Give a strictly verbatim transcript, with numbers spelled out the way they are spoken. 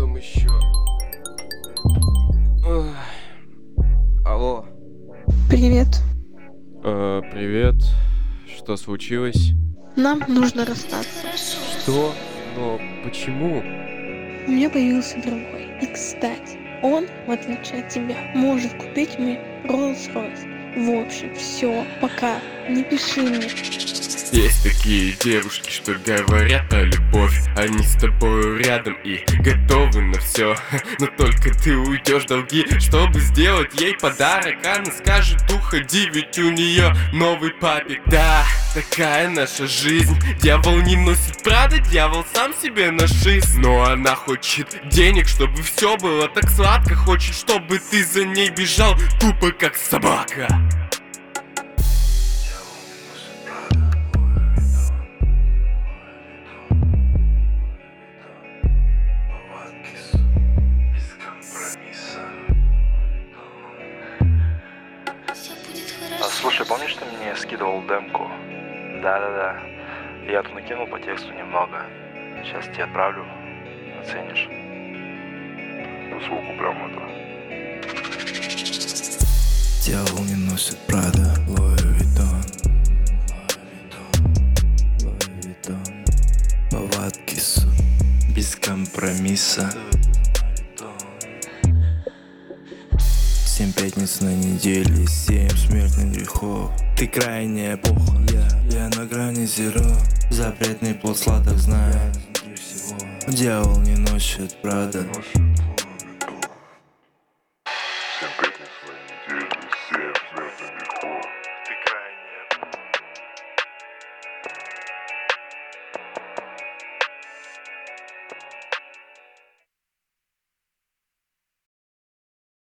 там еще? Ой. Алло. Привет. Э, привет. Что случилось? Нам нужно расстаться. Что? Но почему? У меня появился другой. И, кстати, он, в отличие от тебя, может купить мне Rolls-Royce. В общем, все, пока. Не пиши мне. Есть такие девушки, что говорят о любовь. Они с тобою рядом и готовы на все. Но только ты уйдешь в долги, чтобы сделать ей подарок. Она скажет: уходи, ведь у нее новый папик. Да, такая наша жизнь. Дьявол не носит Прада, дьявол сам себе нашиз. Но она хочет денег, чтобы все было так сладко. Хочет, чтобы ты за ней бежал тупо как собака. А, слушай, помнишь, ты мне скидывал демку? Да-да-да. Я тут накинул по тексту немного. Сейчас тебе отправлю. Оценишь. По звуку прям это. Дьявол не носит Прада, Луи Виттон, Луи Виттон. Повадки с без компромисса. Семь пятниц на неделе, семь смертных грехов. Ты крайняя эпоха, я, я на грани зеро. Запретный плод сладок знает. Дьявол не носит Прада.